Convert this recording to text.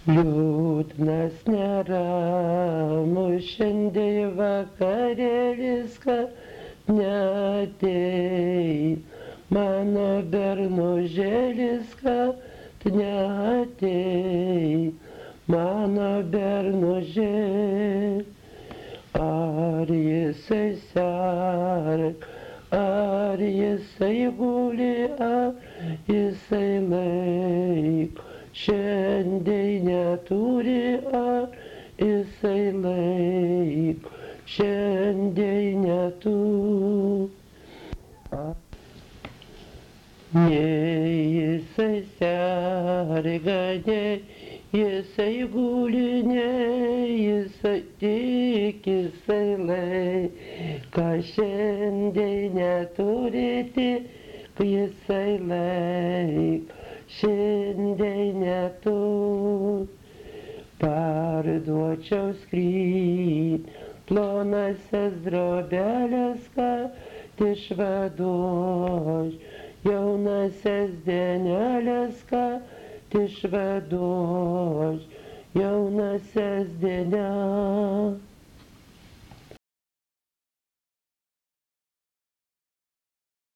Liūdnas neramus šiandien vakarėlis, kad neatei. Mano bernužėlis, kad neatei. Mano bernužėlis. Ar jisai serga, ar jisai guli, ar jisai laiko. Šiandien neturi, ar jisai laiko. Šiandien neturi. Nei jisai serga, nei jisai guli, nei jisai tik jisai laiko. Šiandien neturi, tik jisai laiko. Šiandien neturi. Parduočiau skrydį, plonasias drobelės, kad išvaduoš. Jaunasias dienelės, kad išvaduoš. Jaunasias dienelės.